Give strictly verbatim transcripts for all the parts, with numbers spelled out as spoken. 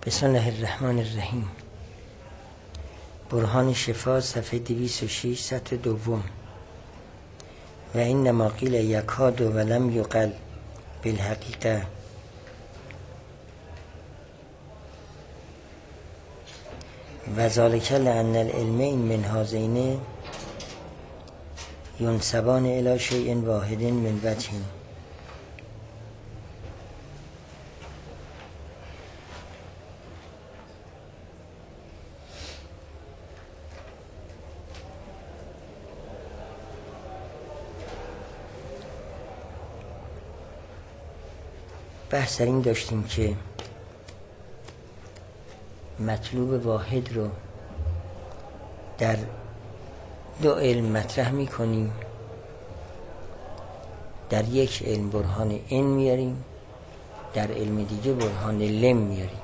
بسم الله الرحمن الرحیم. برهان شفا صفحه دویست و شش سطر دوم. و اینما قیل یکاد و لم یقل بالحقیقه و ذالک لأن العلمین من هذین ینسبان الی شیء واحد من وجه. بحث در این داشتیم که مطلوب واحد رو در دو علم مطرح می کنیم. در یک علم برهان ان میاریم، در علم دیگه برهان لم میاریم.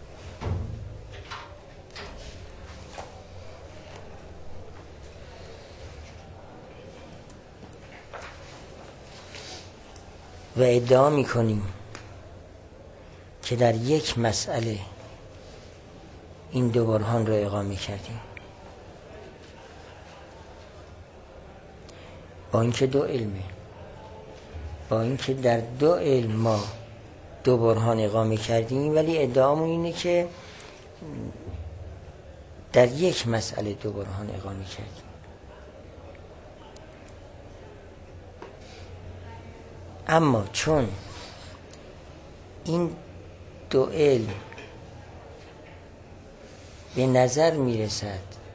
و ادعا می کنیم که در یک مسئله این دو برهان را اقامه کردیم، با اینکه دو علمه، با اینکه در دو علم ما دو برهان اقامه کردیم، ولی ادعامون اینه که در یک مسئله دو برهان اقامه کردیم. اما چون این دو علم به نظر میرسد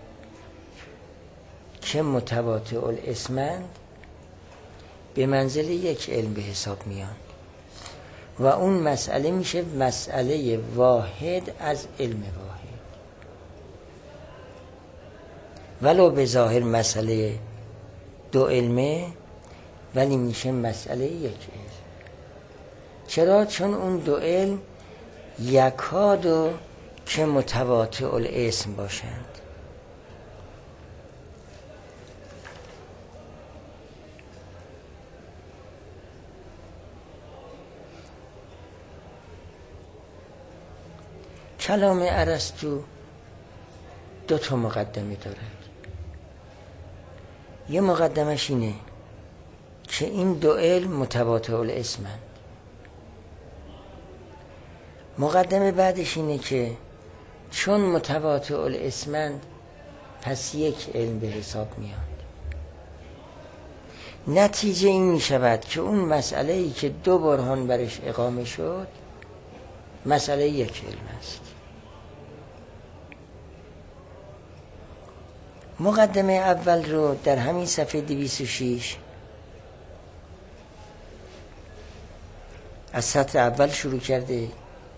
که متواطئ الاسمند، به منزله یک علم به حساب میان و اون مسئله میشه مسئله واحد از علم واحد، ولو به ظاهر مسئله دو علمه ولی میشه مسئله یک علم. چرا؟ چون اون دو علم یکادو که متواطئ الاسم باشند. کلام ارسطو دو تا مقدمه دارد. یه مقدمش اینه که این دو علم متواطئ الاسمند. مقدمه بعدش اینه که چون متواطئ الاسمند پس یک علم به حساب میاد. نتیجه این می شود که اون مسئله ای که دو برهان برش اقامه شد مسئله یک علم است. مقدمه اول رو در همین صفحه دویست و شش از سطر اول شروع کرده،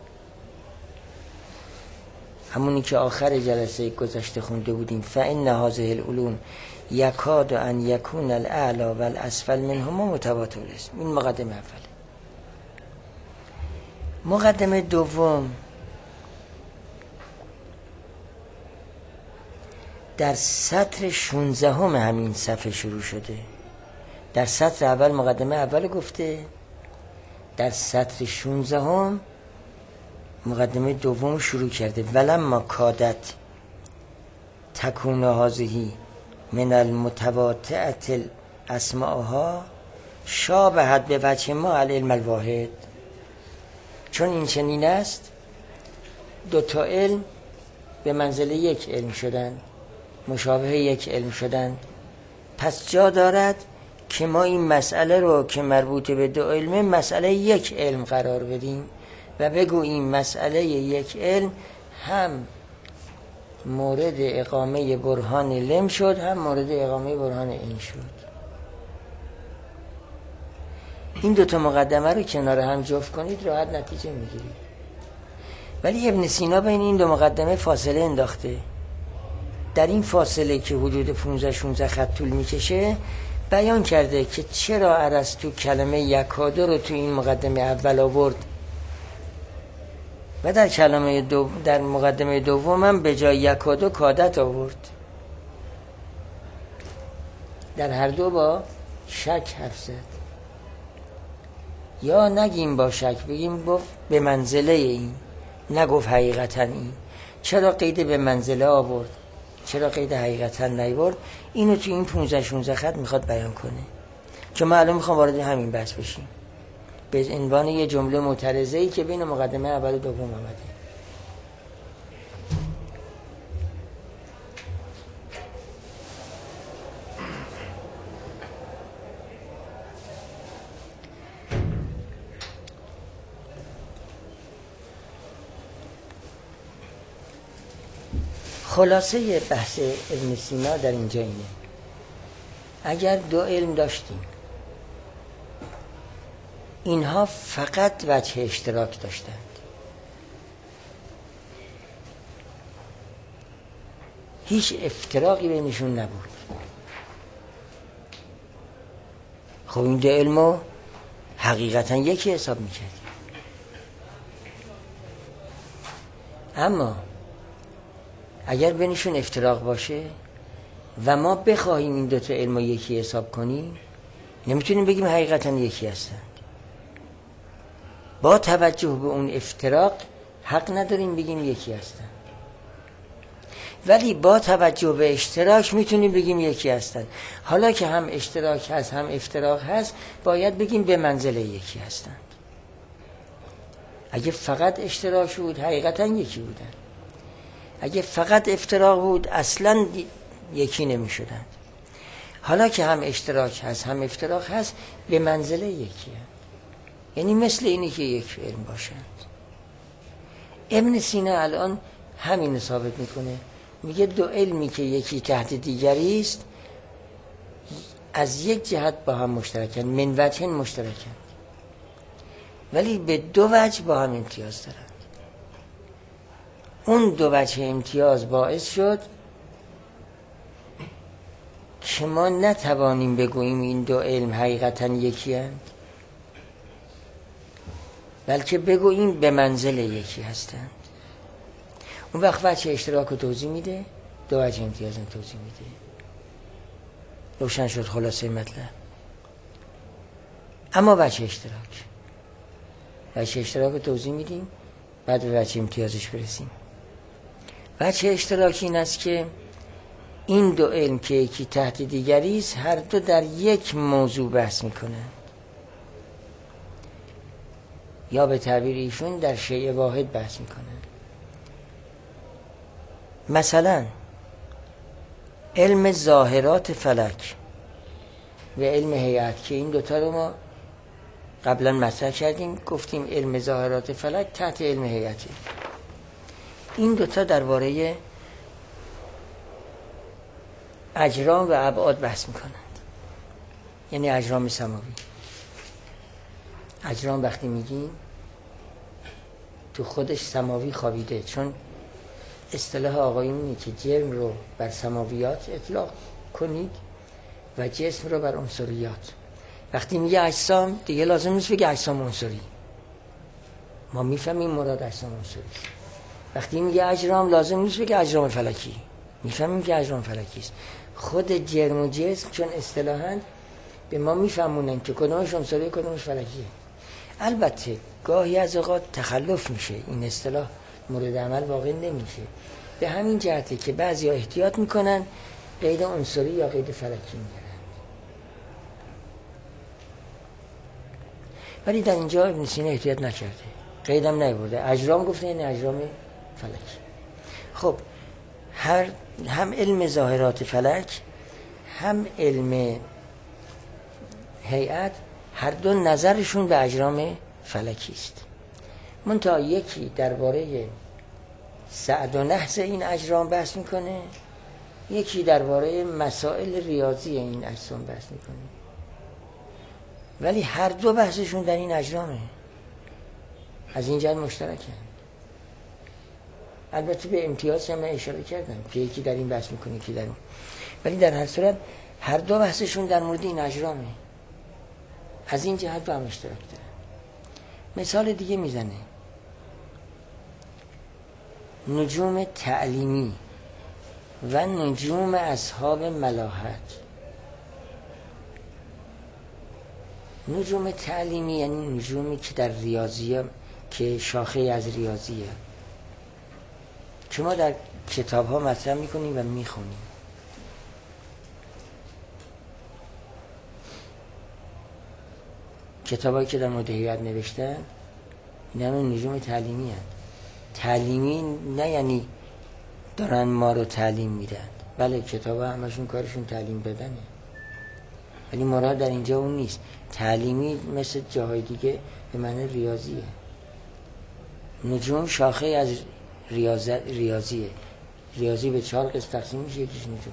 همونی که آخر جلسه گذشته خونده بودیم. فإن هذه العلوم یکاد ان یکون الاعلی و الاسفل منهما متواطئ الاسم. این مقدمه اوله. مقدمه دوم در سطر شانزده هم همین صفحه شروع شده. در سطر اول مقدمه اول گفته، در سطر شانزده هم مقدمه دوم شروع کرده. ولما کادت تکون هذه من المتواطئة الاسماءها شابهت به وجه ما العلم الواحد. چون این چنین است، دو تا علم به منزله یک علم شدند، مشابه یک علم شدند، پس جا دارد که ما این مسئله رو که مربوط به دو علمه مسئله یک علم قرار بدیم و بگوییم مسئله یک علم هم مورد اقامه برهان لم شد، هم مورد اقامه برهان این شد. این دوتا مقدمه رو کنار هم جفت کنید راحت نتیجه میگیرید. ولی ابن سینا بین این دو مقدمه فاصله انداخته. در این فاصله که حدود پانزده شانزده خط طول میکشه بیان کرده که چرا ارسطو کلمه یکادو رو تو این مقدمه اول آورد و در کلمه دو در مقدمه دوم هم به جای یکادو کادت آورد. در هر دو با شک حرف زد. یا نگیم با شک، بگیم گفت به منزله این، نگفت حقیقتا این؟ چرا قید به منزله آورد؟ چرا قید حقیقتا نیورد؟ اینو تو این پونزده شونزده خط میخواد بیان کنه. چون من الان میخوام وارد همین بحث بشیم به عنوان یه جمله معترضه‌ای که بین مقدمه اول و دوم آمده. خلاصه بحث ابن سینا در اینجا اینه: اگر دو علم داشتیم، اینها فقط وجه اشتراک داشتند، هیچ افتراقی بینشون نبود، خب این دو علمو حقیقتا یکی حساب میکردیم. اما اگر بینشون افتراق باشه و ما بخواهیم این دو تا علمو یکی حساب کنیم، نمیتونیم بگیم حقیقتا یکی هستند. با توجه به اون افتراق حق نداریم بگیم یکی هستند، ولی با توجه به اشتراک میتونیم بگیم یکی هستند. حالا که هم اشتراک هست هم افتراق هست، باید بگیم به منزله یکی هستند. اگه فقط اشتراک بود حقیقتا یکی بودن، اگه فقط افتراق بود اصلا یکی نمی شدند. حالا که هم اشتراک هست هم افتراق هست، به منزله یکی هست. یعنی مثل اینی که یک علم باشند. ابن سینا الان همین ثابت میکنه، میگه دو علمی که یکی تحت دیگری است از یک جهت با هم مشترکن، من وجه مشترکن، ولی به دو وجه با هم امتیاز دارن. اون دو وجه امتیاز باعث شد که ما نتوانیم بگوییم این دو علم حقیقتا یکی هستند، بلکه بگوییم به منزل یکی هستند. اون وقت وجه اشتراک رو توضیح میده، دو وجه امتیاز رو توضیح میده. روشن شد خلاصه مطلب. اما وجه اشتراک وجه اشتراک رو توضیح میدیم، بعد به وجه امتیازش برسیم. وجه اشتراکی این است که این دو علم که یکی تحت دیگری است، هر دو در یک موضوع بحث میکنند، یا به تعبیر ایشون در شیء واحد بحث میکنند. مثلا علم ظاهرات فلک و علم هیئت که این دوتا رو ما قبلا مطرح کردیم، گفتیم علم ظاهرات فلک تحت علم هیئته. این دوتا درباره اجرام و ابعاد بحث میکنند، یعنی اجرام سماوی. اجرام وقتی میگیم تو خودش سماوی خوابیده، چون اصطلاح آقایونی که جرم رو بر سماویات اطلاق کنید و جسم رو بر عنصریات. وقتی میگه اجسام دیگه لازم نیست بگه اجسام عنصری، ما میفهمیم مراد اجسام عنصری. وقتی میگه اجرام لازم نیست بگه اجرام فلکی، میفهمیم که اجرام فلکی است. خود جرم و جسم چون اصطلاحاً به ما میفهمونن که کدومش عنصری کدومش فلکیه. البته گاهی از اوقات تخلف میشه، این اصطلاح مورد عمل واقع نمیشه. به همین جهته که بعضیا احتیاط میکنن قید عنصری یا قید فلکی میگیرن، ولی در اینجا ابن سینا احتیاط نکرده، قیدم نیورده، اجرام گفته این اجرام فلکی. خب هر هم علم ظاهرات فلک هم علم هیئت هر دو نظرشون به اجرام فلکی است. منتها یکی درباره سعد و نحس این اجرام بحث میکنه، یکی درباره مسائل ریاضی این اجسام بحث میکنه، ولی هر دو بحثشون در این اجرامه، از این جهت مشترکن. البته به امتیاز هم اشاره کردم که یکی در این بحث میکنه یکی در اون، ولی در هر صورت هر دو بحثشون در مورد این اجرامه، از این جهت با هم اشتراک دارن. مثال دیگه میزنه: نجوم تعلیمی و نجوم اصحاب ملاحت. نجوم تعلیمی یعنی نجومی که در ریاضیه، که شاخه از ریاضیه، که ما در کتاب ها مطرح میکنیم و میخونیم. کتابایی که در مورد هیئت نوشتن این همه نجوم تعلیمی هست. تعلیمی نه یعنی دارن ما رو تعلیم میدن، بله کتاب ها همشون کارشون تعلیم دادنه، ولی مراد در اینجا اون نیست. تعلیمی مثل جاهای دیگه به معنی ریاضیه. نجوم شاخه از ریاضت ریاضیه. ریاضی به چهار قسم تقسیم میشه، یکیش نجوم.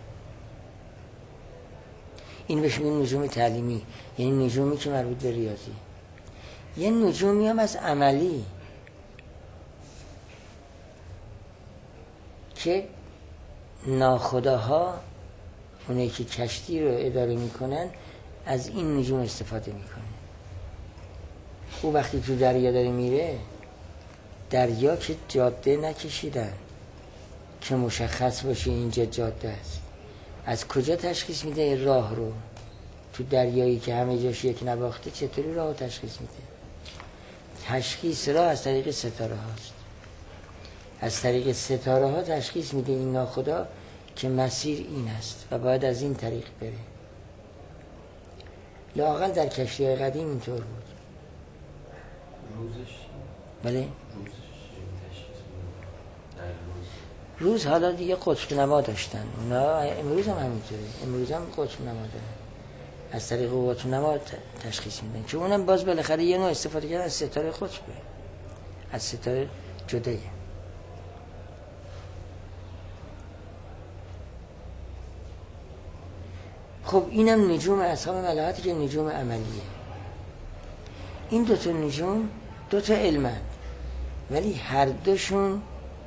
این بهش میگن نجوم تعلیمی، یعنی نجومی که مربوط به ریاضی. یه نجومی هم از عملی که ناخداها اونایی که کشتی رو اداره میکنن از این نجوم استفاده میکنه. او وقتی تو دریا داره میره، دریا که جاده نکشیدن که مشخص باشه اینجا جاده است. از کجا تشخیص میده راه رو؟ تو دریایی که همه جاش یک نواخته چطوری راه رو تشخیص میده؟ تشخیص راه از طریق ستاره هاست. از طریق ستاره ها تشخیص میده این ناخدا که مسیر این است و باید از این طریق بره. لااقل در کشتی های قدیم اینطور بود. روزش بله؟ روزش در روز روز حالا دیگه قطب نما داشتن اونا، امروز هم همینطوره. امروز هم قطب نما دارن، از طریق قطب نما تشخیص میدن، چون اونم باز بالاخره یه نوع استفاده کردن از ستاره قطبه، از ستاره جدایه. خب اینم نجوم اصحاب ملاحتی که نجوم عملیه. این دوتا نجوم دوتا علمن، ولی هر دوشون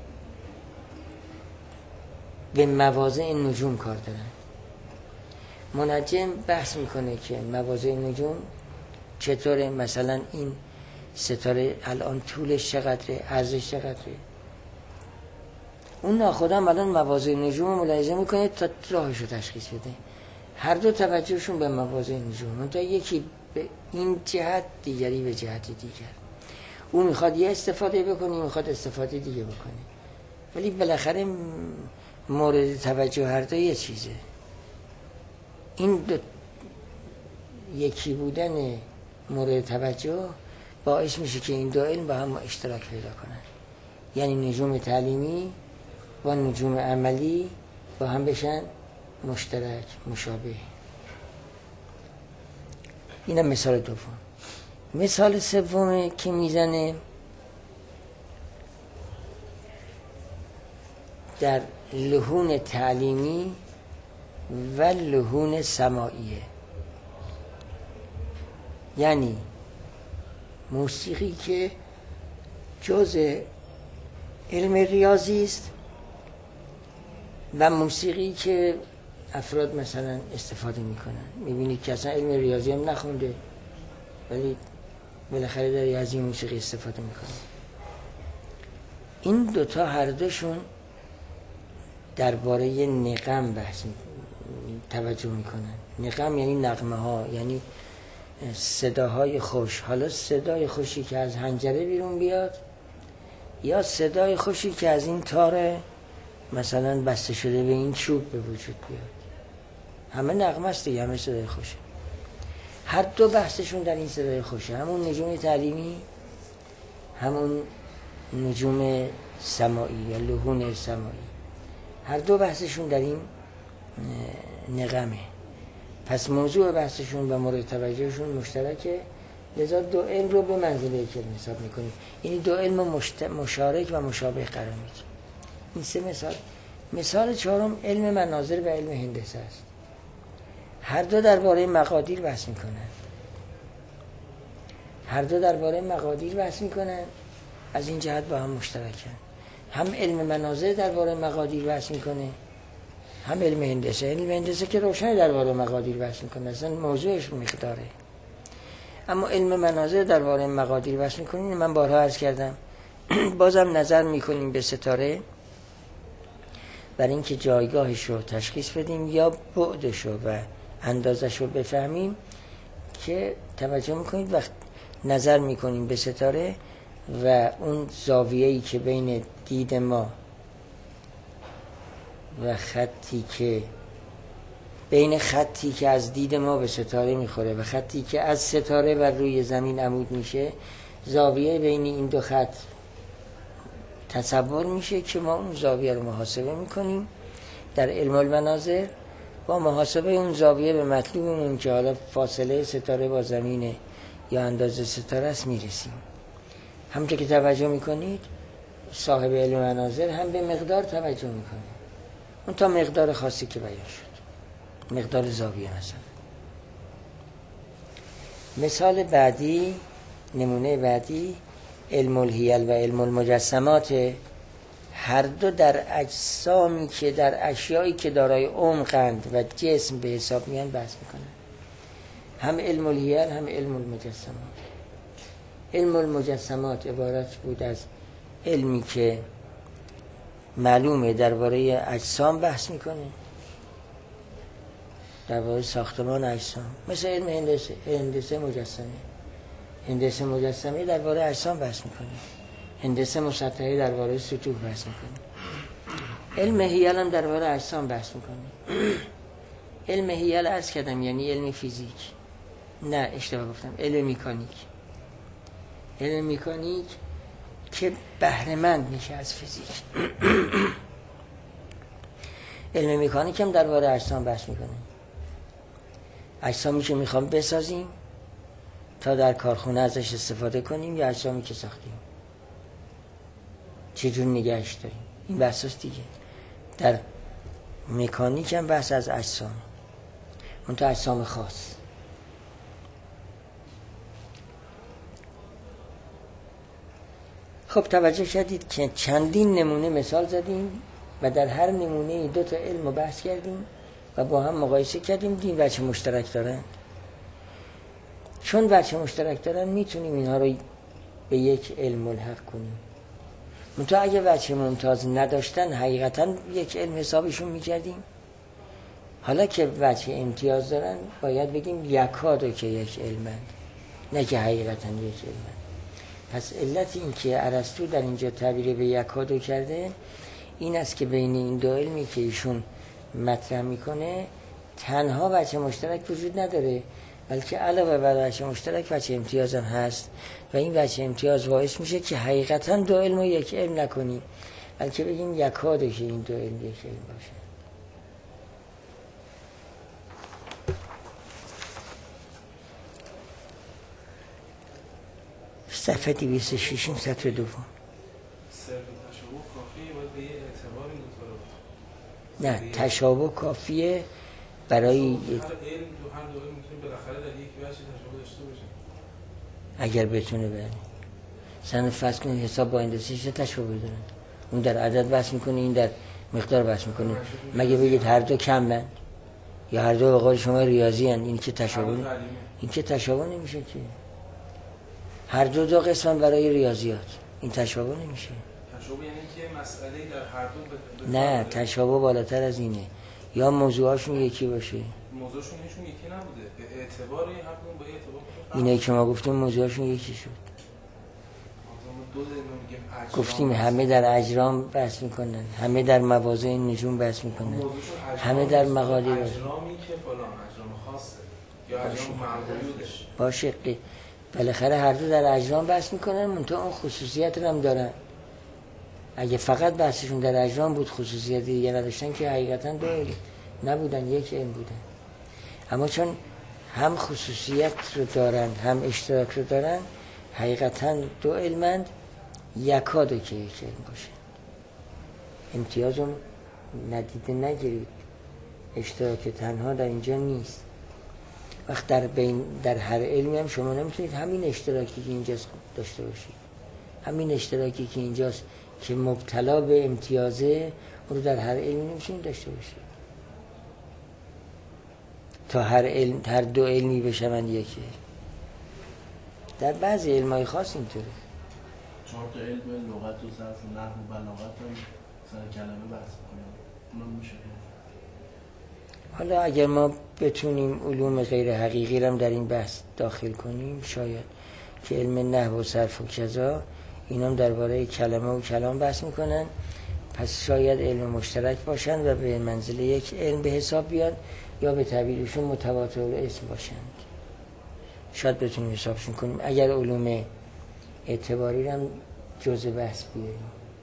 به مواضع نجوم کار دارن. منجم بحث میکنه که مواضع نجوم چطوره، مثلا این ستاره الان طولش چقدره، عرضش چقدره. اون ناخدا الان مواضع نجوم رو ملاحظه میکنه تا راهش رو تشخیص بده. هر دو توجهشون به مواضع نجوم، منتها یکی به این جهت، دیگری به جهت دیگر. اون میخواد یه استفاده بکنه، میخواد استفاده دیگه بکنه، ولی بالاخره مورد توجه هر دو یه چیزه. این دو یکی بودن مورد توجه باعث میشه که این دو علم با هم اشتراک پیدا کنن، یعنی نجوم تعلیمی و نجوم عملی با هم بشن مشترک، مشابه. اینم مثال دوم. مثال سومه که میزنه در لحون تعلیمی و لحون سماعیه، یعنی موسیقی که جزء علم ریاضی است و موسیقی که افراد مثلا استفاده میکنن. میبینید که اصلا علم ریاضی هم نخونده ولی بالاخره داری از این موسیقی استفاده میکنه. این دوتا هر دوشون درباره نغم بحث توجه میکنن. نغم یعنی نغمه ها، یعنی صداهای خوش. حالا صدای خوشی که از حنجره بیرون بیاد یا صدای خوشی که از این تار مثلا بسته شده به این چوب به وجود بیاد، همه نغمه است دیگه، همه صدای خوشه. هر دو بحثشون در این صدای خوشه، همون نجوم تعلیمی، همون نجوم سماعی یا لحون سماعی، هر دو بحثشون در این نغمه. پس موضوع بحثشون و مورد توجهشون مشترکه، لذا دو علم رو به منزله یک علم حساب میکنیم. یعنی دو علم مشت... مشارک و مشابه قرار میدیم. این سه مثال. مثال چهارم علم مناظر و علم هندسه است. هر دو درباره مقادیر بحث میکنن. هر دو درباره مقادیر بحث میکنن، از این جهت با هم مشترکن. هم علم مناظر درباره مقادیر بحث میکنه، هم علم هندسه. علم هندسه که روشن درباره مقادیر بحث میکنه، اصلا موضوعش مقداره. اما علم مناظر درباره مقادیر بحث میکنیم. من بارها عرض کردم بازم نظر میکنیم به ستاره برای اینکه جایگاهش رو تشخیص بدیم یا بعدش رو و اندازش رو بفهمیم، که توجه میکنید وقت نظر میکنیم به ستاره و اون زاویه‌ای که بین دید ما و خطی که بین خطی که از دید ما به ستاره میخوره و خطی که از ستاره و روی زمین عمود میشه، زاویه بین این دو خط تصور میشه که ما اون زاویه رو محاسبه میکنیم در علم المناظر. با محاسبه اون زاویه به مطلوبمون که حالا فاصله ستاره با زمینه یا اندازه ستاره است میرسیم. همونطور که توجه میکنید صاحب علم مناظر هم به مقدار توجه میکنه، اون تا مقدار خاصی که بیان شد، مقدار زاویه مثلا. مثال بعدی، نمونه بعدی، علم الهیل و علم المجسمات. هر دو در اجسامی که در اشیایی که دارای عمقند و جسم به حساب میان بحث میکنن. هم علم الهیل هم علم المجسمات. علم المجسمات عبارت بود از علمی که معلومه درباره اجسام بحث میکنه، درباره ساختمان اجسام، مثل علم هندسه هندسه مجسمه. هندسه مجسمه درباره اجسام بحث میکنه، هندسه مسطحه درباره سطوح بحث میکنه. علم هیل هم درباره اجسام بحث میکنه. علم هیل عرض کردم یعنی علم فیزیک، نه اشتباه گفتم، علم مکانیک. علم مکانیک که بهره‌مند میشه از فیزیک. علم مکانیک هم درباره اجسام بحث میکنه. اجسامی که میخوام بسازیم تا در کارخونه ازش استفاده کنیم یا اجسامی که ساختیم چجور نگهش داریم، این بحثاست دیگه. در مکانیک هم بحث از اجسام، اون تو اجسام خاص. خب توجه شدید که چندین نمونه مثال زدیم و در هر نمونه دو تا علم رو بحث کردیم و با هم مقایسه کردیم، دین وجه مشترک دارن. چون وجه مشترک دارن میتونیم اینها رو به یک علم ملحق کنیم. منتها اگه وجه ممتاز نداشتن حقیقتا یک علم حسابشون میکردیم. حالا که وجه امتیاز دارن باید بگیم یکادو که یک علمند، نه که حقیقتا یک علمند. پس علت این که ارسطو در اینجا تعبیر به یکادو کرده این است که بین این دو علمی که ایشون مطرح میکنه تنها وجه مشترک وجود نداره، بلکه علاوه بر وجه مشترک وجه امتیاز هم هست و این وجه امتیاز باعث میشه که حقیقتا دو علم رو یک علم نکنیم، بلکه بگیم یکادو که این دو علم یک علم باشه. صفحه دویست و شش سطر دوم. نه تشابه کافیه برای اگر بتونه بره سن فرض کنید حساب با هندسه چه تشابه داره، اون در عدد بحث میکنه این در مقدار بحث میکنه. مگه بگید هر دو کمن یا هر دو به قول شما ریاضی هن، این که تشابه این که تشابه نمیشه که. هر دو دو قسمن برای ریاضیات، این تشابه نمیشه. تشابه یعنی که مسئله در هر دو ب... نه تشابه بالاتر از اینه، یا موضوعاشون یکی باشه. موضوعشون هیچون یکی نبوده، به اعتبار این حرفون به اعتبار اینه که ما گفتیم موضوعشون یکی شد. گفتیم همه در اجرام بحث میکنن، همه در موازه نجوم بحث میکنن، همه در مقادیر اجرامی که فلان اجرام خاصه یا اجرام معمولیش باشه. بالاخره هر دو در اجرام بحث میکنن، منتها اون خصوصیت رو هم دارن. اگه فقط بحثشون در اجرام بود خصوصیت دیگه نداشتن که حقیقتا دو علم نبودن، یک علم بودن. اما چون هم خصوصیت رو دارن هم اشتراک رو دارن، حقیقتا دو علمند، یکادو که یک علم باشه. امتیاز رو ندیده نگیرید، اشتراک تنها در اینجا نیست. وقت در بین در هر علمی هم شما نمیتونید همین اشتراکی که اینجاست داشته باشید، همین اشتراکی که اینجاست که مبتلا به امتیازه رو در هر علمی نمیتونید داشته باشید. تا هر علم هر دو علمی بشوند یکی. در بعضی علمای خاص اینطوره. چهار تا علم لغت و صرف و نحو و بلاغت هم سر کلمه بحث می‌کنن. اونم میشه. حالا اگر ما بتونیم علوم غیر حقیقی رو در این بحث داخل کنیم شاید، که علم نحو و صرف و کذا، اینا هم درباره کلمه و کلام بحث میکنن. پس شاید علم مشترک باشند و به منزله یک علم به حساب بیاد، یا به تعبیرشون متواتر الاسم باشند. شاید بتونیم حسابشون کنیم اگر علوم اعتباری هم جزء بحث بیاریم.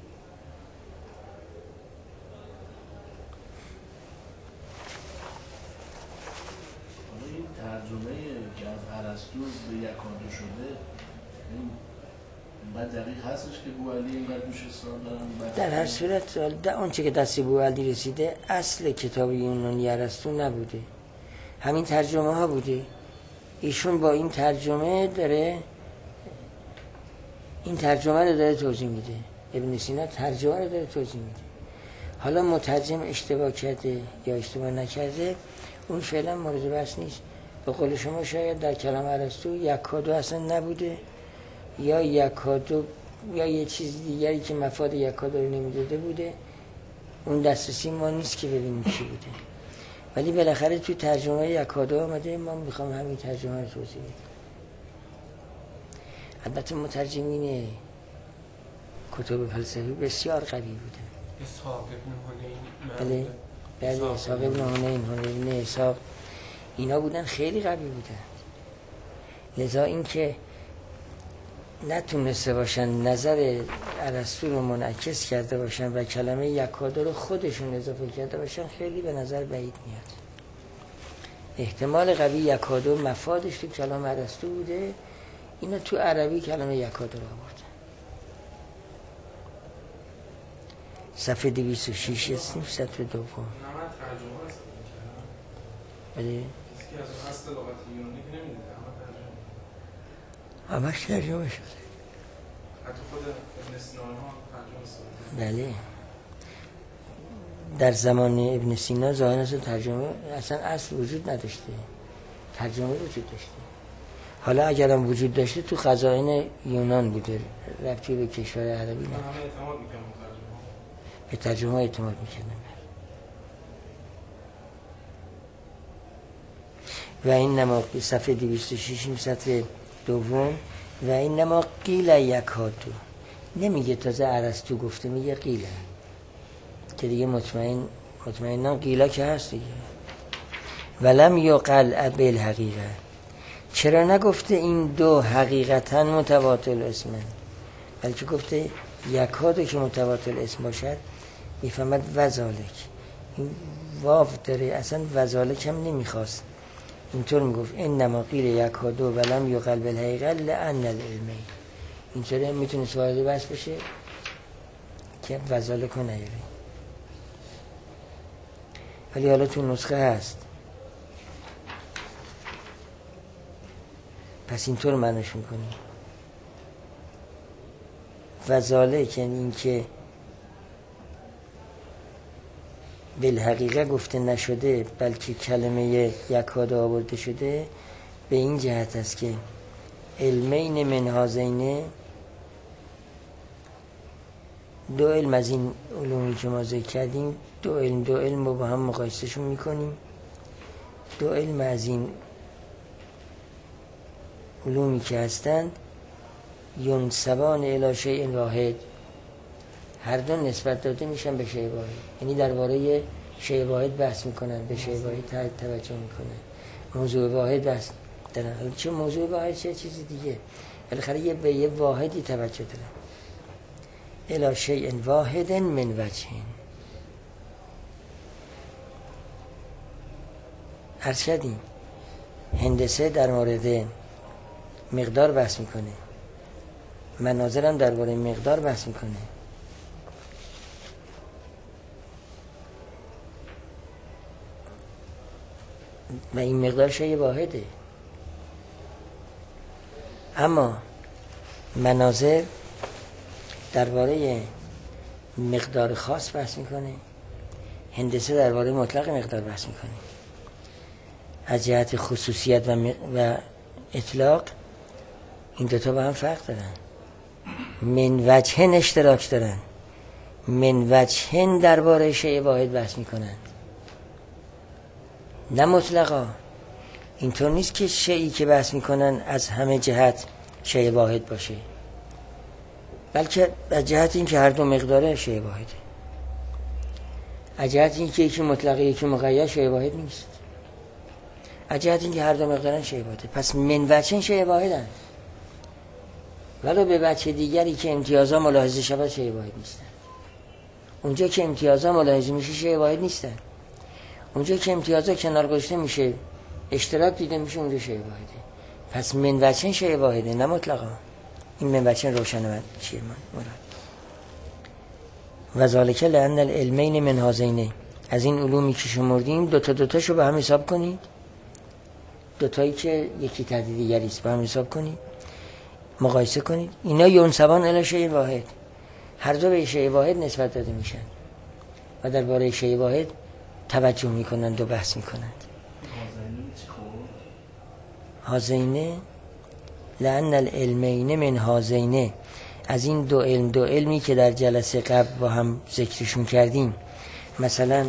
این ترجمه که از ارسطو به یکادو شده این بعد دقیق هستش که بوعلی اینقدر دوش اصرار دارن؟ در هر صورت در آنچه که دست بوعلی رسیده اصل کتاب یونانی ارسطو نبوده، همین ترجمه ها بوده. ایشون با این ترجمه داره این ترجمه رو داره توضیح میده. ابن سینا ترجمه رو داره توضیح میده. حالا مترجم اشتباه کرده یا اشتباه نکرده اون فعلا مورد بحث نیست. به قول شما شاید در کلام ارسطو یکادو اصلا نبوده، یا یکادو یا یه چیز دیگری که مفاد یکادو رو نمیداده بوده. اون دسترسی ما نیست که ببینیم چی بوده، ولی بالاخره توی ترجمه یکادو آمده. ما میخوام همین ترجمه رو توضیح بدیم. البته مترجمین کتب فلسفی بسیار قوی بودن. اسحاق ابن حنین، بله بله اسحاق ابن حنین، حنین ابن اسحاق، اینا بودن خیلی قوی بودن. لذا اینکه نتونسته باشن نظر ارسطو رو منعکس کرده باشن و کلمه یکادو رو خودشون اضافه کرده باشن خیلی به نظر بعید میاد. احتمال قوی یکادو مفادش تو کلام ارسطو بوده، اینا تو عربی کلمه یکادو رو آوردن. صفحه دویست و شش هستیم، صفحه دوم. نه من ترجمه هست بله کسی که از اصل لغت یونانی که نمیدونه اما ترجمه همش ترجمه شده. حتی خود ابن سینا ها ترجمه شده. بله در زمان ابن سینا ظاهرا اصلا ترجمه اصلا اصل وجود نداشته، ترجمه وجود داشته. حالا اگرم وجود داشته تو خزائن یونان بوده، ربطی به کشور عربی من نداره. همه اعتماد میکنم به ترجمه اعتماد میکنم. و این نما صفحه دویست و شش صفحه دوم. و این نما قیل یکادو، نمیگه تازه ارسطو گفته، میگه قیل، که دیگه مطمئن مطمئنا قیلا که هست دیگه. ولم یقل بالحقیقه، چرا نگفته این دو حقیقتا متواتر اسمن، بلکه گفته یکادو که متواتر اسم باشد میفهمد وذالک. این واو داره، اصلا وذالک هم نمیخواست، اینطور میگفت انما قیل یکادو ولم یقل بالحقیقه لان العلمی. اینطوری هم میتونه وارد بحث بشه که وذالک رو نیاره، ولی حالا تو نسخه هست. پس اینطور معنیش میکنیم وذالک، یعنی این که بالحقیقه گفته نشده بلکه کلمه یکادو آورده شده، به این جهت است که علمین من هذین، دو علم از این علومی که ما ذکر کردیم، دو علم دو علم رو با هم مقایسهشون میکنیم. دو علم از این علومی که هستند ینسبان الی شیء واحد، هر دو نسبت داده میشن به شیء واحد، یعنی درباره شیء واحد بحث میکنن، به شیء واحد توجه میکنن، موضوع واحد بحث دارن. حالا چه موضوع واحد چه چیزی دیگه، بالاخره یه به یه واحدی توجه دارن. الی شیء واحد من وجه. عرض کردیم هندسه در مورد مقدار بحث میکنه، مناظر هم درباره مقدار بحث میکنه. و این مقدار شیء واحده. اما مناظر درباره مقدار خاص بحث میکنه، هندسه درباره مطلق مقدار بحث میکنه. از جهت خصوصیت و, م... و اطلاق این دوتا با هم فرق دارن. من وجهن اشتراک دارن، من وجهن درباره شیء واحد بحث میکنن، نه مطلقا. اینطور نیست که شیئی که بحث میکنن از همه جهت شیء واحد باشه، بلکه از جهت این که هر دو مقداره شیء واحده. از جهت اینکه یکی مطلق یکی مقید شیء واحد نیست، از جهت اینکه هر دو مقدارن شیء واحده. پس من وجهین شیء واحدن، ولو به وجه دیگری که امتیازها ملاحظه شود شیء واحد نیستن. اونجا که امتیازها ملاحظه میشه شیء واحد نیستن، اونجا که امتیازها کنار گذاشته میشه اشتراک دیده میشه اونجا شیء واحده. پس من وجهین شیء واحده، نه مطلقا. این من وجهین روشن من چیه من مراد. و ذالک لأن العلمین من هذین، از این علومی که شمردیم دوتا دوتاشو به هم حساب کنید، دوتایی که یکی تحت دیگری است به هم حساب کنید، مقایسه کنید، اینا ینسبان الی شیء واحد، هر دو به شیء واحد نسبت داده میشن و درباره شیء واحد توجه میکنند و بحث میکنند. هذین لأن العلمین من هذین، از این دو علم، دو علمی که در جلسه قبل با هم ذکرشون کردیم، مثلا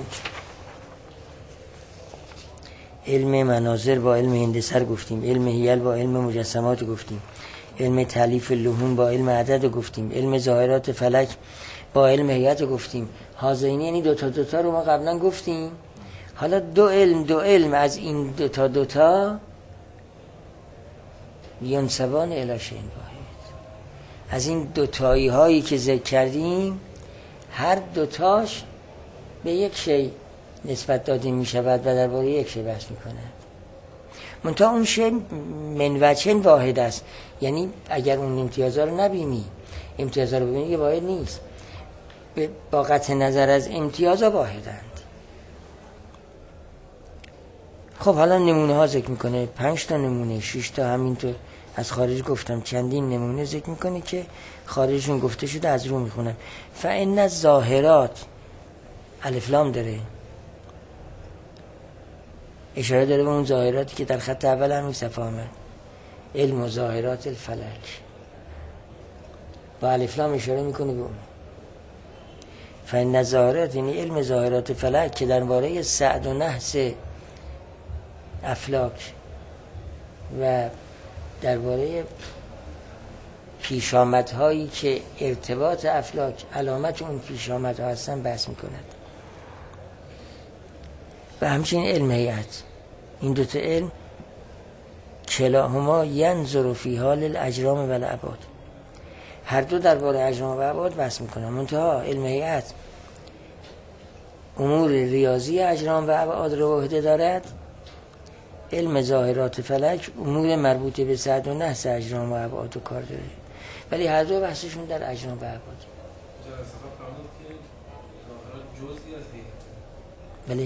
علم مناظر با علم هندسه گفتیم، علم هیل با علم مجسمات گفتیم، علم تالیف لحوم با علم عدد گفتیم، علم ظاهرات فلک با علم هیئت گفتیم. هذین یعنی دوتا دوتا رو ما قبلا گفتیم. حالا دو علم دو علم از این دوتا دوتا ینسبان الی شیء واحد، از این دوتایی هایی که ذکر کردیم هر دوتاش به یک شیء نسبت داده می شود و درباره یک شیء بحث می کند. منتها اون شیء من وجهین واحد است، یعنی اگر اون امتیازها رو نبینی، امتیازها رو ببینی که واحد نیست، با قطع نظر از امتیازها واحدند. خب حالا نمونه ها ذکر میکنه، پنج تا نمونه، شش تا همینطور از خارج گفتم، چندین نمونه ذکر میکنه که خارجشون گفته شده، از رو میخونم. فإن الظاهرات، الف لام داره، اشاره داره به اون ظاهراتی که در خط اول همین صفحه آمد، علم و ظاهرات الفلک، با الف لام اشاره میکنه به اون. فإن الظاهرات یعنی علم ظاهرات فلک که درباره سعد و نحس افلاک و درباره پیشامدهایی که ارتباط افلاک علامت اون پیشامدها هستن بحث میکند. و همچنین علم هیئت، این دوتا علم کلاهما ینظر فی حال الاجرام و الابعاد، هر دو درباره اجرام و ابعاد بحث میکنن. منتها علم هیئت امور ریاضی اجرام و ابعاد رو وحده دارد، علم ظاهرات فلک امور مربوط به سعد و نحس اجرام و ابعاد و کار داره، ولی هر دو بحثشون در اجرام و ابعاد. بله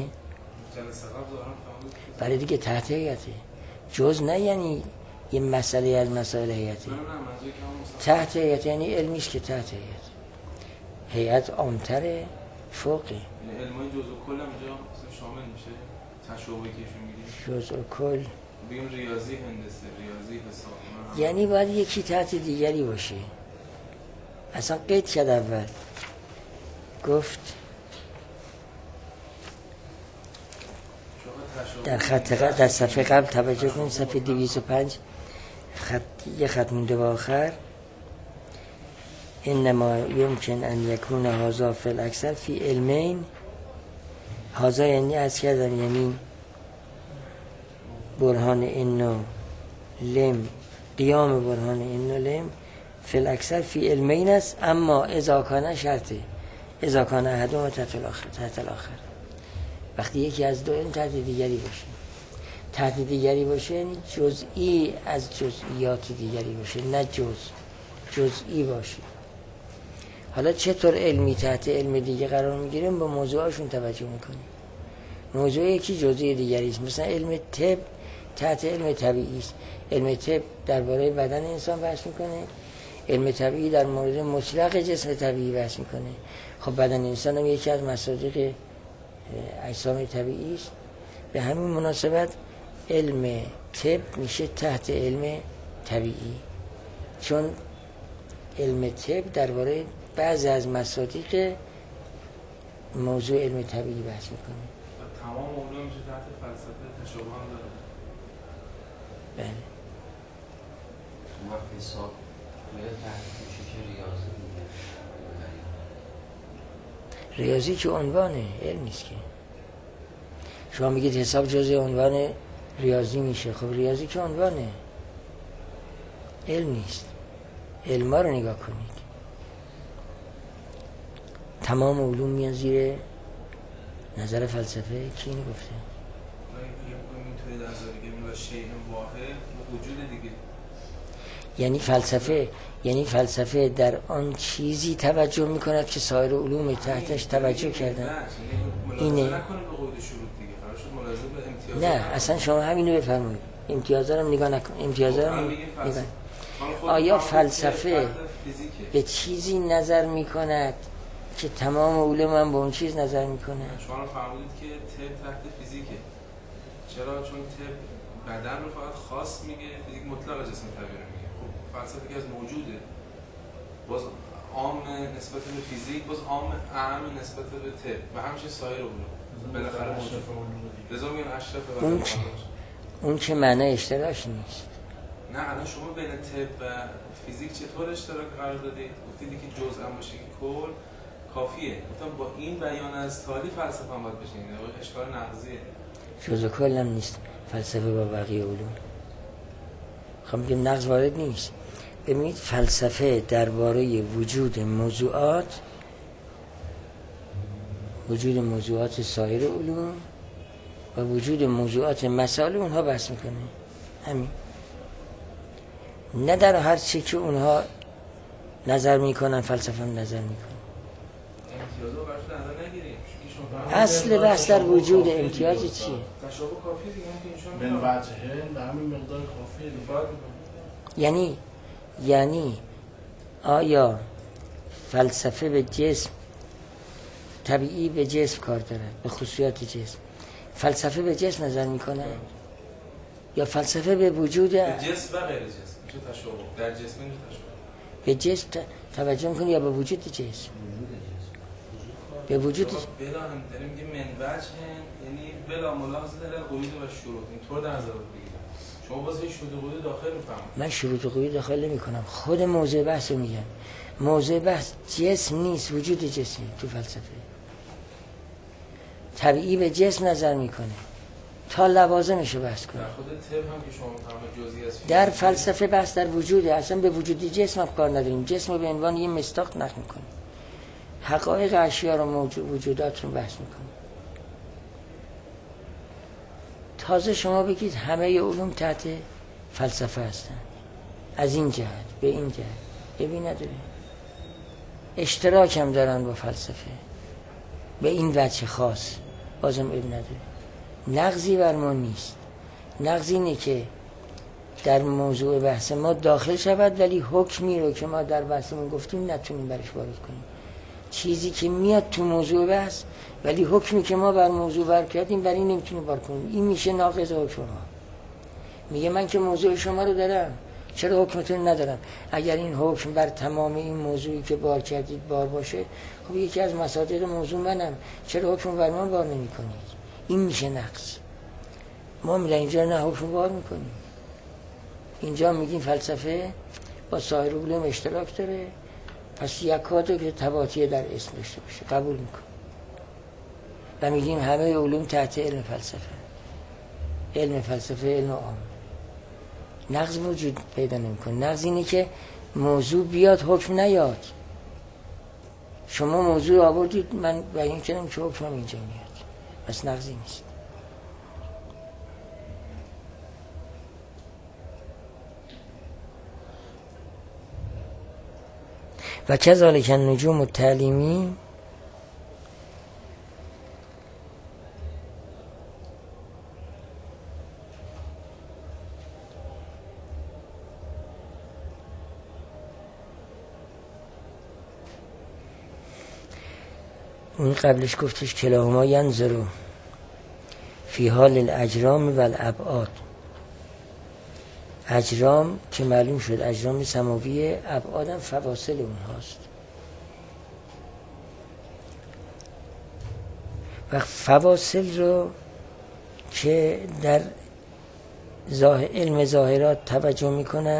بله دیگه تحت هیئته، جز نه یعنی یه مسئله از مسائل هیئته، تحت هیئته یعنی علمیش که تحت هیئته، هیئت عامتره فوقه. علمای جزء کل هم اینجا شامل میشه، تشابهی که میگیم جزء کل بگیم ریاضی هندسه، ریاضی حساب، یعنی باید یکی تحت دیگری باشه. اصلا قید کرد اول گفت در خط قبل، در صفحه قبل توجه کنید، صفحه دویست و پنج خط یه خط مونده با آخر، انما یمکن ان یکون هذا فی الاکثر فی علمین، هذا یعنی از کردن یعنی برهان اینو لم، قیام برهان اینو لم فی الاکثر فی علمین است، اما اذا کان شرطه، اذا کان احدهما تحت الاخر، تحت الاخر وقتی یکی از دو علم تحت دیگری باشه، تحت دیگری باشه یعنی جزئی از جزئیات دیگری باشه، نه جز جزئی باشه. حالا چطور علمی تحت علم دیگه قرار میگیریم؟ با موضوعاشون توجه میکنیم. موضوع یکی جزئی دیگری است، مثلا علم طب تحت علم طبیعی است، علم طب درباره بدن انسان بحث میکنه، علم طبیعی در مورد مطلق جسم طبیعی بحث میکنه. خب بدن انسان هم یکی از مصادیق اجسام طبیعی است، به همین مناسبت علم طب میشه تحت علم طبیعی، چون علم طب درباره بعضی از مصادیق موضوع علم طبیعی بحث میکنه. تمام علوم میشه تحت فلسفه تشابه هم داره. بله. وقت حساب باید تحت میشه که ریاضی ریاضی که عنوانه، علم نیست که. شما میگید حساب جزء عنوان ریاضی میشه، خب ریاضی که عنوانه، علم نیست. علما رو نگاه کنید، تمام علوم میان زیر نظر فلسفه. کی اینو گفته؟ میتونید از دیگه شیء واحد وجود دیگه، یعنی فلسفه یعنی فلسفه در آن چیزی توجه میکند که سایر علوم تحتش توجه کردن. اینه نه اصلا شما همینو بفرمایید، امتیازا رو نگاه نکن، امتیازا رو نگاه. آیا فلسفه به چیزی نظر میکند که تمام علوم هم به اون چیز نظر میکنه؟ شما فرمودید که طب تحت فیزیکه. چرا؟ چون طب بدن رو فقط خاص میگه، فیزیک مطلق جسم طبیعی رو میگه. خب فلسفه که از موجوده، باز عام نسبت به فیزیک، باز عام اعم نسبت به طب و همچنین سایر علوم بالاخره موجود. لذا میگن اشرف اون چه اون که معنی اشتراک نیست. نه الان شما بین طب و فیزیک چطور اشتراک قرار دادید؟ گفتید که جزء باشه که کل کافیه. گفتم با این بیان از تاریخ فلسفه هم باید بشه، این اشکال نقضیه. جزء کل هم نیست فلسفه با بقیه علوم. خب میگم نقض وارد نیست. ببینید فلسفه درباره وجود موضوعات وجود موضوعات سایر علوم و وجود موضوعات مسائل اونها بحث میکنه. همین. نه در هر چی که اونها نظر میکنن فلسفه هم نظر میکنه. اصل بحث در وجود امتیاز چیه؟ تشابه کافیه دیگه، من وجهه به همین مقدار کافیه دیگه. یعنی یعنی آیا فلسفه به جسم طبیعی به جسم کار داره، به خصوصیات جسم؟ فلسفه به جسم نظر میکنه یا فلسفه به وجود به جسم و غیر جسم؟ چه تشابه در جسم این تشابه به جسم توجه میکنه یا به وجود جسم؟ به وجود بلا هم داریم میگه من وجه، یعنی بلا ملاحظه در قیود و شروط، اینطور در نظر بگیرید. شما باز این شروط و قیود داخل میفهمید. من شروط و قیود داخل نمیکنم، خود موضوع بحث رو میگم. موضوع بحث جسم نیست، وجود جسمی. تو فلسفه طبیعی به جسم نظر میکنه تا لوازمش رو بحث کنه. در خود طب هم که شما تمام جزئی از در فلسفه بحث در وجوده، اصلا به وجودی جسم هم کار نداریم. جسم رو به عنوان یه مصداق نقل میکنیم، حقایق اشیا رو موجود وجودات رو بحث میکنیم. تازه شما بگید همه علوم تحت فلسفه هستن، از این جهت به این جهت ببین نداره، اشتراک هم دارن با فلسفه به این وجه خاص، بازم اب نداره. نقضی بر ما نیست. نقضی اینه که در موضوع بحث ما داخل شود ولی حکمی رو که ما در بحثمون گفتیم نتونیم برش وارد کنیم. چیزی که میاد تو موضوع بحث ولی حکمی که ما بر موضوع بر کردیم برای این نمیتونیم بار کنیم، این میشه ناقض حکم ما. میگه من که موضوع شما رو دارم، چرا حکمتون ندارم؟ اگر این حکم بر تمام این موضوعی که بار کردید بار باشه، خب یکی از مصادیق موضوع منم، چرا حکم بر من بار نمی کنید؟ این میشه نقض. ما میگیم اینجا نه حکم بار میکنیم، اینجا میگیم فلسفه با سایر علوم اشتراک داره، پس یکادو که تباطیه در اسم داشته باشه قبول میکن و میگیم همه علوم تحت علم فلسفه. علم فلسفه علم عام. نقض وجود پیدا نمیکنه. نقض اینه که موضوع بیاد حکم نیاد. شما موضوع آوردید من بیان کردم که حکم اینجا میاد، پس نقضی نیست. و کذالک النجوم التعلیمی اون قبلش گفتش کلاهما ینظروا فی حال الاجرام و الابعاد. اجرام که معلوم شد اجرام سماویه، ابعادم فواصل اونهاست. و فواصل رو که در ظاهر علم ظاهرات توجه میکنن،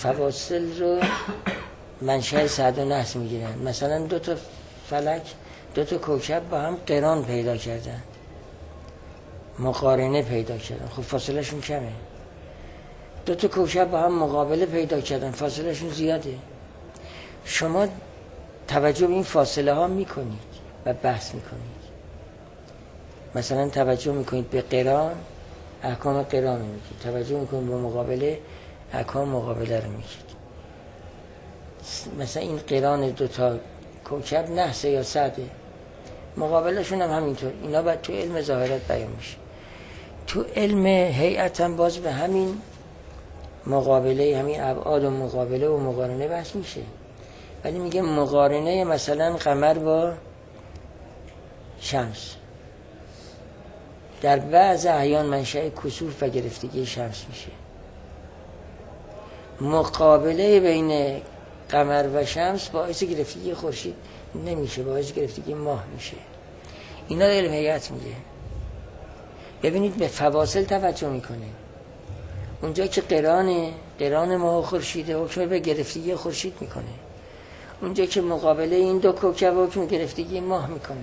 فواصل رو منشأ صد و نحس میگیرن. مثلا دو تا فلک دو تا کوکب با هم قران پیدا کردن، مقارنه پیدا کردن، خب فاصله شون کمه. دو تا کوکب با هم مقابله پیدا کردن، فاصله شون زیاده. شما توجه به این فاصله ها میکنید و بحث میکنید. مثلا توجه میکنید به قران، احکام قران رو میگید. توجه میکنید به مقابله، احکام مقابله رو میگید. مثلا این قران دو تا کوکب نحسه یا سعده، مقابلشون هم همینطور. اینا باید تو علم ظاهرات بیان میشه. تو علم هیئت هم باز به همین مقابله، همین ابعاد و مقابله و مقارنه بحث میشه. ولی میگه مقارنه مثلا قمر با شمس در بعض احیان منشأ کسوف و گرفتگی شمس میشه. مقابله بین قمر و شمس باعث گرفتگی خورشید نمیشه، باعث گرفتگی ماه میشه. اینا علم هیئت میگه. ببینید به فواصل توجه میکنه. اونجا که قرانه، قران ماه و خورشیده، حکم به گرفتگی خورشید میکنه. اونجا که مقابله این دو کوکب حکم گرفتگی ماه میکنه.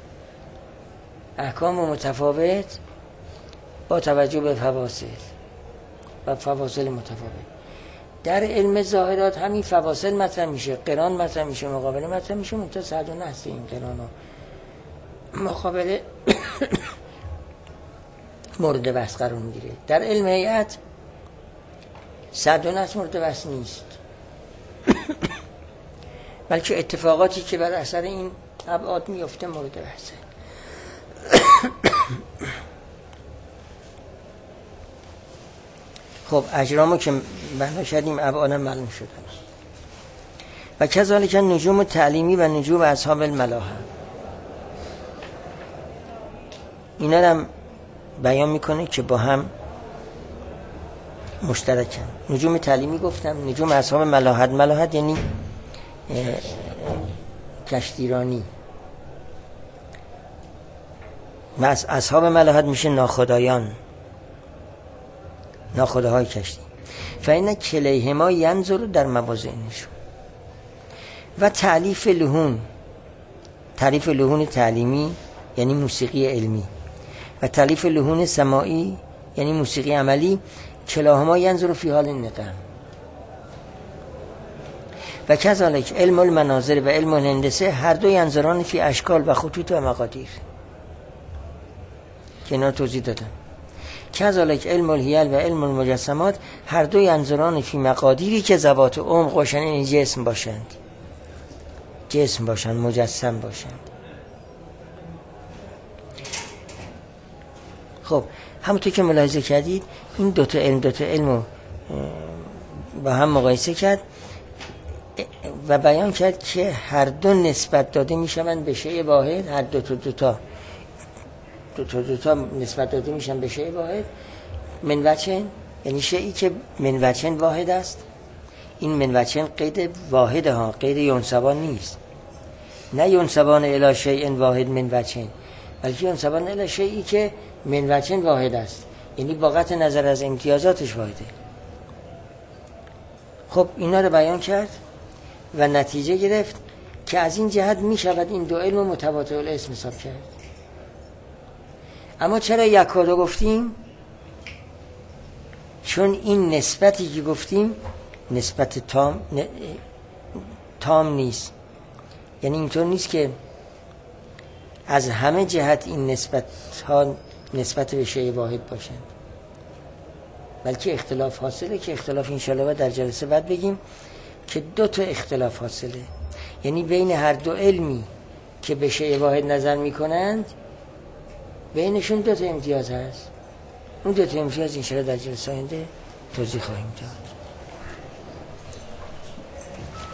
احکام متفاوت با توجه به فواصل و فواصل متفاوت. در علم ظاهرات همین فواصل مطرح میشه، قران مطرح میشه، مقابله مطرح میشه. منتها صد و نحس این قران و مقابله مورد بحث قرار میگیره. در علم هیئت صد و نحس مورد بحث نیست، بلکه اتفاقاتی که بر اثر این ابعاد میفته مورد بحثه. خب اجرامو که بنا کردیم، ابعادم معلوم شدن. و کذالک نجوم تعلیمی و نجوم اصحاب الملاحه، اینا هم بیان میکنه که با هم مشترکن. نجوم تعلیمی گفتم، نجوم اصحاب ملاحت، ملاحت یعنی کشتیرانی. اصحاب ملاحت میشه ناخدایان، ناخداهای کشتی. فإن کلیهما ینظر در موازینشون. و تعلیف لحون، تعلیف لحون تعلیمی یعنی موسیقی علمی، و تعلیف لحون سماعی یعنی موسیقی عملی، کلاهما ینظر فی حال النقم. و کذالک علم المناظر و علم الهندسه هر دو ینظران فی اشکال و خطوط و مقادیر، که اینا توضیح دادم. کذالک علم الهیل و علم المجسمات هر دو ینظران فی مقادیری که ذوات عمق باشند، یعنی جسم باشند، جسم باشند، مجسم باشند. خب همونطور که ملاحظه کردید این دوتا علم دوتا علم رو با هم مقایسه کرد و بیان کرد که هر دو نسبت داده میشوند به شیء واحد. هر دو تا دوتا دوتا دوتا نسبت داده میشن به شیء واحد. من وجهن یعنی شیئی که من وجهن واحد است. این من وجهن قید واحد ها، قید ینسبان نیست. نه ینسبان الی شیء واحد من وجهن، بلکه ینسبان الی شیئی که من وجهن واحد است، یعنی با قطع نظر از امتیازاتش واحده. خب اینا رو بیان کرد و نتیجه گرفت که از این جهت می شود این دو علم متواتر الاسم حساب کرد. اما چرا یک رو گفتیم؟ چون این نسبتی که گفتیم نسبت تام ن... تام نیست. یعنی اینطور نیست که از همه جهت این نسبت ها نسبت به شیء واحد باشند، بلکه اختلاف حاصله، که اختلاف انشاءالله در جلسه بعد بگیم که دو تا اختلاف حاصله. یعنی بین هر دو علمی که به شیء واحد نظر میکنند بینشون دو تا امتیاز هست. اون دو تا امتیاز انشاءالله در جلسه آینده توضیح خواهیم داد.